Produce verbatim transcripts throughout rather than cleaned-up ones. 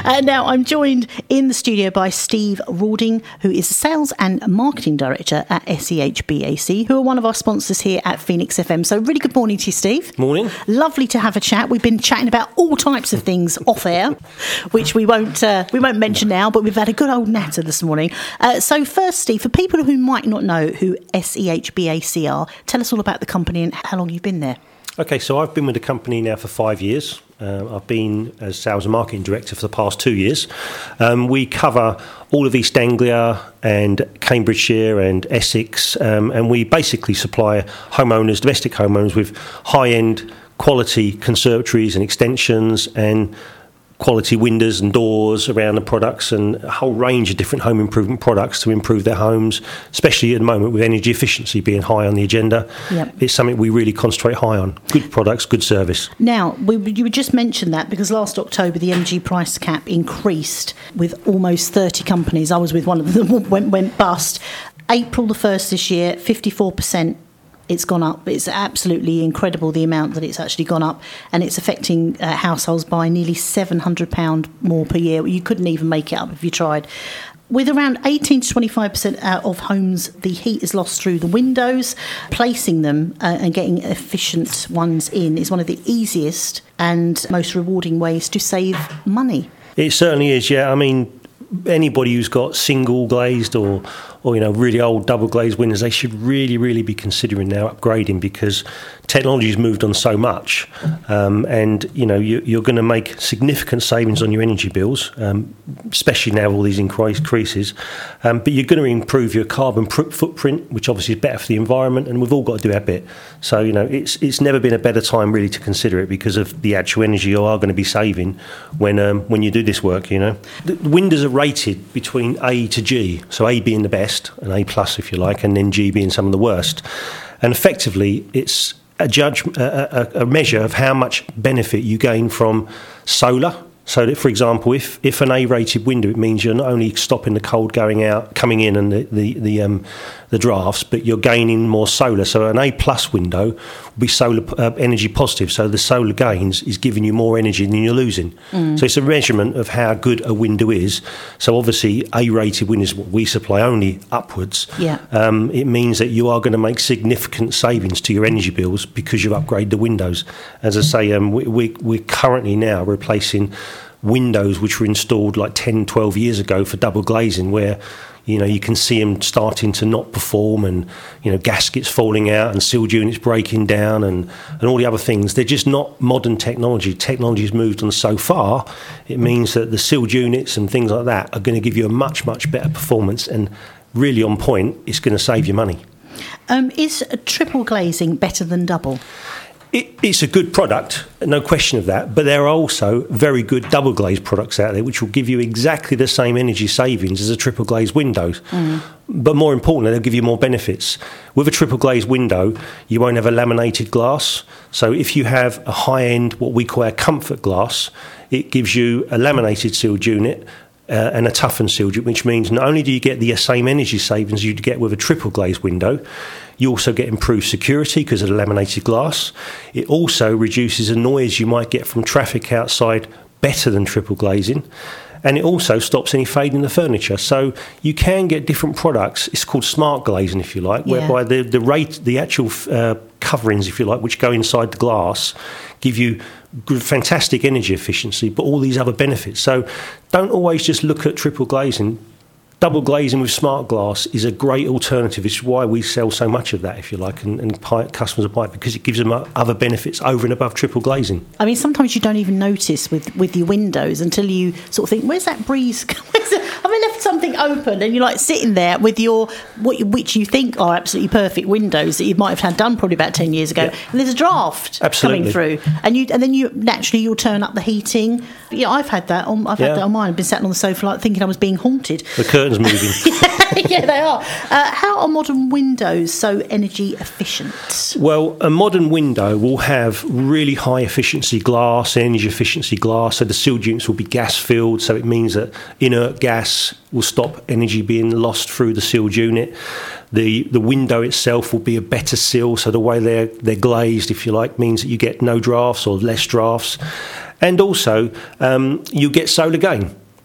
Uh, now, I'm joined in the studio by Steve Rawding, who is the Sales and Marketing Director at S E H B A C, who are one of our sponsors here at Phoenix F M. So really good morning to you, Steve. Morning. Lovely to have a chat. We've been chatting about all types of things off air, which we won't uh, we won't mention now, but we've had a good old natter this morning. Uh, so first, Steve, for people who might not know who S E H B A C are, tell us all about the company and how long you've been there. Okay, so I've been with the company now for five years. Uh, I've been as Sales and Marketing Director for the past two years. Um, we cover all of East Anglia and Cambridgeshire and Essex, um, and we basically supply homeowners, domestic homeowners, with high-end quality conservatories and extensions and quality windows and doors around the products, and a whole range of different home improvement products to improve their homes, especially at the moment with energy efficiency being high on the agenda. Yep. It's something we really concentrate high on. Good products, good service. Now, we, you just mentioned that because last October the energy price cap increased with almost thirty companies. I was with one of them that went, went bust. April the first this year, fifty-four percent. It's gone up. It's absolutely incredible the amount that it's actually gone up, and it's affecting uh, households by nearly seven hundred pounds more per year. You couldn't even make it up if you tried. With around eighteen to twenty-five percent of homes, the heat is lost through the windows. Placing them uh, and getting efficient ones in is one of the easiest and most rewarding ways to save money. It certainly is, yeah. I mean, anybody who's got single glazed or or you know really old double glazed windows, they should really really be considering now upgrading, because technology's moved on so much, um, and you know you, you're going to make significant savings on your energy bills, um, especially now with all these increases, um, but you're going to improve your carbon pr- footprint, which obviously is better for the environment, and we've all got to do our bit. So you know it's it's never been a better time really to consider it, because of the actual energy you are going to be saving when um, when you do this work. You know, the windows are rated between A to G, so A being the best, an A plus if you like, and then G being some of the worst. And effectively, it's a judge, a, a, a measure of how much benefit you gain from solar. So that, for example, if, if an A-rated window, it means you're not only stopping the cold going out, coming in, and the the the, um, the drafts, but you're gaining more solar. So an A-plus window will be solar uh, energy positive. So the solar gains is giving you more energy than you're losing. Mm. So it's a measurement of how good a window is. So obviously, A-rated windows, what we supply only upwards. Yeah. Um, it means that you are going to make significant savings to your energy bills because you've upgraded the windows. As I say, um, we, we, we're currently now replacing windows which were installed like ten, twelve years ago for double glazing, where you know you can see them starting to not perform, and you know gaskets falling out and sealed units breaking down, and, and all the other things. They're just not modern technology. Technology has moved on so far, it means that the sealed units and things like that are going to give you a much, much better performance, and really on point, it's going to save you money. Um, is triple glazing better than double? It, it's a good product, no question of that, but there are also very good double glazed products out there which will give you exactly the same energy savings as a triple glazed window. Mm. But more importantly, they'll give you more benefits. With a triple glazed window, you won't have a laminated glass. So if you have a high-end, what we call a comfort glass, it gives you a laminated sealed unit Uh, and a toughened sealed unit, which means not only do you get the same energy savings you'd get with a triple glazed window, you also get improved security because of the laminated glass. It also reduces the noise you might get from traffic outside better than triple glazing. And it also stops any fade in the furniture. So you can get different products. It's called smart glazing, if you like, yeah. whereby the, the rate, the actual uh, coverings, if you like, which go inside the glass, give you good, fantastic energy efficiency, but all these other benefits. So don't always just look at triple glazing. Double glazing with smart glass is a great alternative. It's why we sell so much of that, if you like, and, and customers buy it, because it gives them other benefits over and above triple glazing. I mean, sometimes you don't even notice with, with your windows until you sort of think, where's that breeze? Where's it? Have I left something open? And you're like sitting there with your, what, which you think are absolutely perfect windows that you might have had done probably about ten years ago, yeah. and there's a draft Absolutely. coming through, and you and then you naturally you'll turn up the heating. Yeah, I've had that. On, I've yeah. had that on mine. I've been sat on the sofa like thinking I was being haunted. The curtains moving. yeah, yeah, they are. Uh, how are modern windows so energy efficient? Well, a modern window will have really high efficiency glass, energy efficiency glass. So the sealed units will be gas filled. So it means that inert gas will stop energy being lost through the sealed unit. The the window itself will be a better seal. So the way they're they're glazed, if you like, means that you get no drafts or less drafts. And also, um, you get solar gain.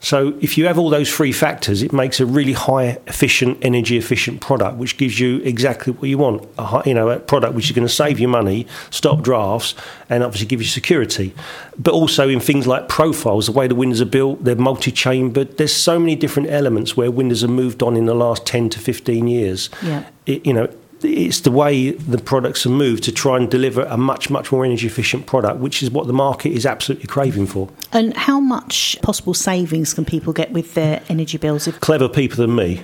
So if you have all those three factors, it makes a really high efficient, energy efficient product, which gives you exactly what you want. A high, you know, a product which is going to save you money, stop drafts, and obviously give you security. But also in things like profiles, the way the windows are built, they're multi-chambered. There's so many different elements where windows have moved on in the last ten to fifteen years. Yeah. It, you know, it's the way the products have moved to try and deliver a much, much more energy efficient product, which is what the market is absolutely craving for. And how much possible savings can people get with their energy bills? If- Clever people than me.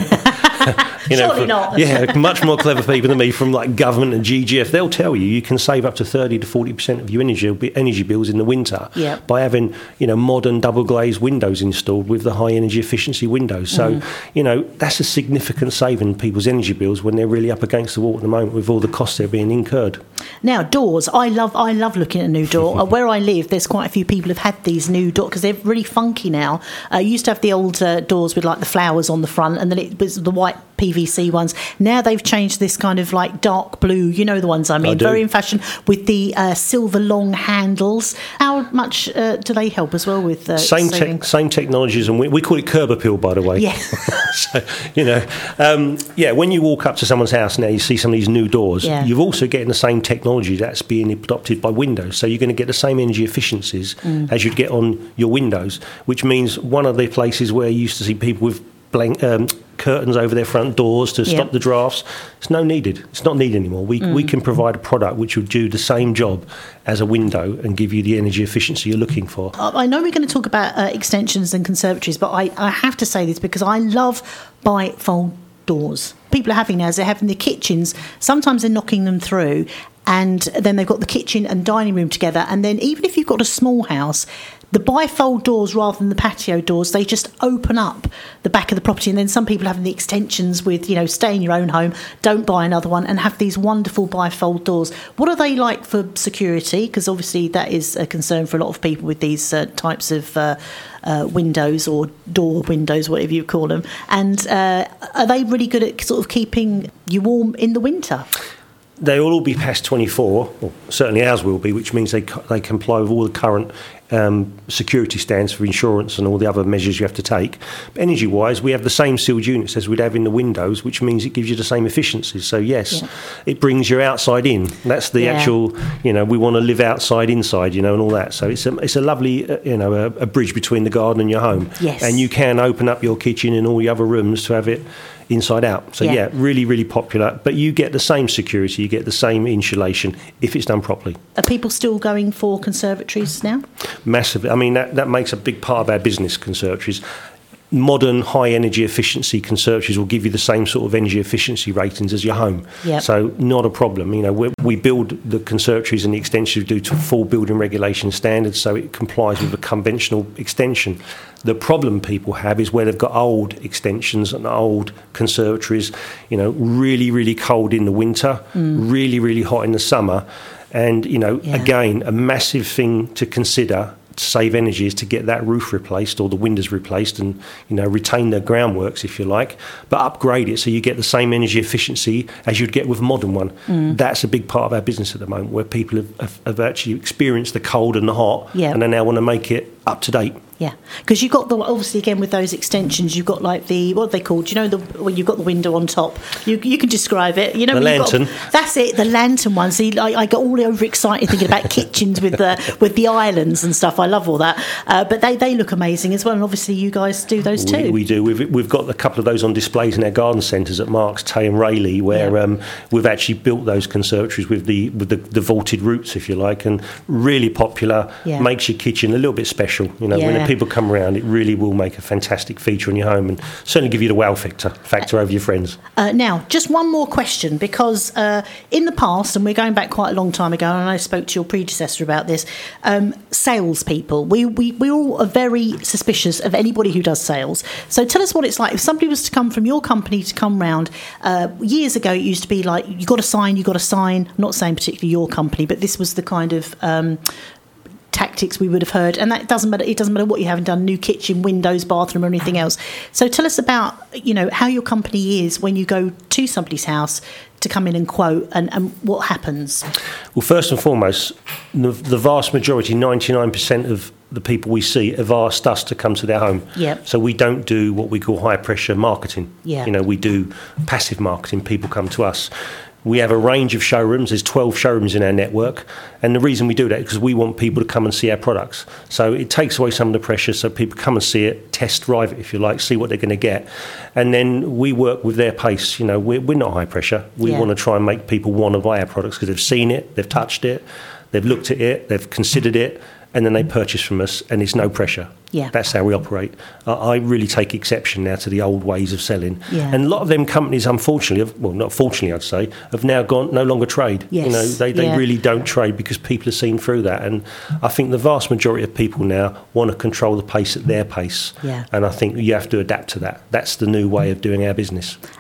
You know, Surely from, not. Yeah, much more clever people than me from like government and G G F. They'll tell you you can save up to thirty to forty percent of your energy energy bills in the winter yeah. by having, you know, modern double glazed windows installed with the high energy efficiency windows. So, mm. you know, that's a significant saving in people's energy bills when they're really up against the wall at the moment with all the costs that are being incurred. Now, doors. I love I love looking at a new door. uh, where I live, there's quite a few people who've had these new doors because they're really funky now. Uh, used to have the old uh, doors with like the flowers on the front, and then it was the white P V C ones. Now they've changed this kind of like dark blue, you know the ones I mean, I do. Very in fashion, with the uh, silver long handles. How much uh, do they help as well with uh, same te- same technologies, and we, we call it curb appeal, by the way. Yeah. So, you know, um, yeah. When you walk up to someone's house now, you see some of these new doors. Yeah. You're also getting the same technology that's being adopted by Windows. So you're going to get the same energy efficiencies mm. as you'd get on your Windows, which means one of the places where you used to see people with blank um, curtains over their front doors to stop yeah. the drafts. It's no needed. It's not needed anymore. We mm. we can provide a product which will do the same job as a window and give you the energy efficiency you're looking for. I know we're going to talk about uh, extensions and conservatories, but I, I have to say this because I love bifold doors. People are having now, they're having the kitchens. Sometimes they're knocking them through, and then they've got the kitchen and dining room together. And then even if you've got a small house, the bifold doors rather than the patio doors, they just open up the back of the property. And then some people having the extensions with, you know, stay in your own home, don't buy another one, and have these wonderful bifold doors. What are they like for security? Because obviously that is a concern for a lot of people with these uh, types of uh, uh, windows or door windows, whatever you call them. And uh, are they really good at sort of keeping you warm in the winter? They will all be P A S twenty-four, or certainly ours will be, which means they they comply with all the current um, security standards for insurance and all the other measures you have to take. But energy-wise, we have the same sealed units as we'd have in the windows, which means it gives you the same efficiencies. So yes, yeah. it brings you outside in. That's the yeah. actual, you know, we want to live outside inside, you know, and all that. So it's a it's a lovely, uh, you know, a, a bridge between the garden and your home. Yes. And you can open up your kitchen and all your other rooms to have it inside out. So yeah. yeah, really, really popular. But you get the same security, you get the same insulation if it's done properly. Are people still going for conservatories now? Massively. I mean, that, that makes a big part of our business, conservatories. Modern high energy efficiency conservatories will give you the same sort of energy efficiency ratings as your home. Yep. So not a problem. You know, we, we build the conservatories and the extensions due to full building regulation standards, so it complies with a conventional extension. The problem people have is where they've got old extensions and old conservatories, you know, really, really cold in the winter, mm. really, really hot in the summer. And, you know, yeah. again, a massive thing to consider to save energy is to get that roof replaced or the windows replaced and, you know, retain the groundworks, if you like, but upgrade it so you get the same energy efficiency as you'd get with a modern one. Mm. That's a big part of our business at the moment, where people have, have, have actually experienced the cold and the hot yeah. and they now want to make it up to date. Yeah, because you've got the, obviously again with those extensions, you've got like the, what are they called? You know, the when you've got the window on top. You you can describe it. You know, the lantern. Got, that's it, the lantern one. See, I, I got all overexcited thinking about kitchens with the with the islands and stuff. I love all that. Uh, but they, they look amazing as well. And obviously you guys do those too. We, we do. We've we've got a couple of those on displays in our garden centres at Marks, Tay and Rayleigh, where yeah. um, we've actually built those conservatories with the with the, the vaulted roofs, if you like, and really popular. Yeah. Makes your kitchen a little bit special. You know, yeah. when people come around, it really will make a fantastic feature in your home and certainly give you the wow factor factor over your friends. Uh, now, just one more question, because uh, in the past, and we're going back quite a long time ago, and I spoke to your predecessor about this, um, salespeople, we, we, we all are very suspicious of anybody who does sales. So tell us what it's like. If somebody was to come from your company to come round, uh, years ago it used to be like, you got to sign, you got to sign, I'm not saying particularly your company, but this was the kind of... Um, tactics we would have heard, and that doesn't matter. It doesn't matter what you haven't done, new kitchen, windows, bathroom, or anything else. So tell us about, you know, how your company is when you go to somebody's house to come in and quote, and, and what happens. Well, first and foremost, the, the vast majority, ninety-nine percent of the people we see have asked us to come to their home. Yep. So we don't do what we call high pressure marketing. Yeah. You know, we do passive marketing. People come to us. We have a range of showrooms. There's twelve showrooms in our network. And the reason we do that is because we want people to come and see our products. So it takes away some of the pressure so people come and see it, test drive it, if you like, see what they're going to get. And then we work with their pace. You know, we're, we're not high pressure. We Yeah. want to try and make people want to buy our products because they've seen it, they've touched it, they've looked at it, they've considered it, and then they purchase from us, and it's no pressure. Yeah. That's how we operate. Uh, I really take exception now to the old ways of selling. Yeah. And a lot of them companies, unfortunately, have, well, not fortunately, I'd say, have now gone no longer trade. Yes. You know, they, they Yeah. really don't trade because people are seeing through that. And I think the vast majority of people now want to control the pace at their pace. Yeah. And I think you have to adapt to that. That's the new way of doing our business.